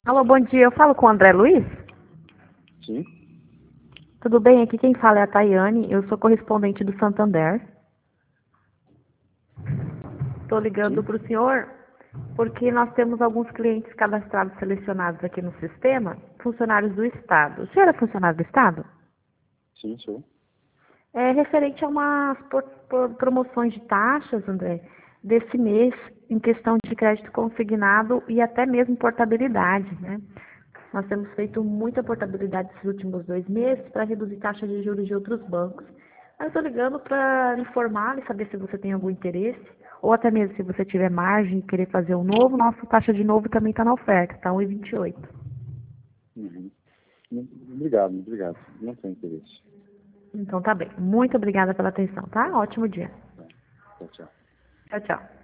Alô, bom dia. Eu falo com o André Luiz? Sim. Tudo bem? Aqui quem fala é a Tayane. Eu sou correspondente do Santander. Estou ligando Sim. para o senhor porque nós temos alguns clientes cadastrados selecionados aqui no sistema, funcionários do Estado. O senhor é funcionário do Estado? Sim, sou. É referente a umas promoções de taxas, André, desse mês, em questão de crédito consignado e até mesmo portabilidade, né? Nós temos feito muita portabilidade nesses últimos 2 meses para reduzir taxa de juros de outros bancos. Eu estou ligando para informar e saber se você tem algum interesse, ou até mesmo se você tiver margem e querer fazer um novo, nossa taxa de novo também está na oferta, está 1,28. Uhum. Obrigado. Não tenho interesse. Então tá bem. Muito obrigada pela atenção, tá? Ótimo dia. Tá. Tchau, tchau. Tchau, tchau.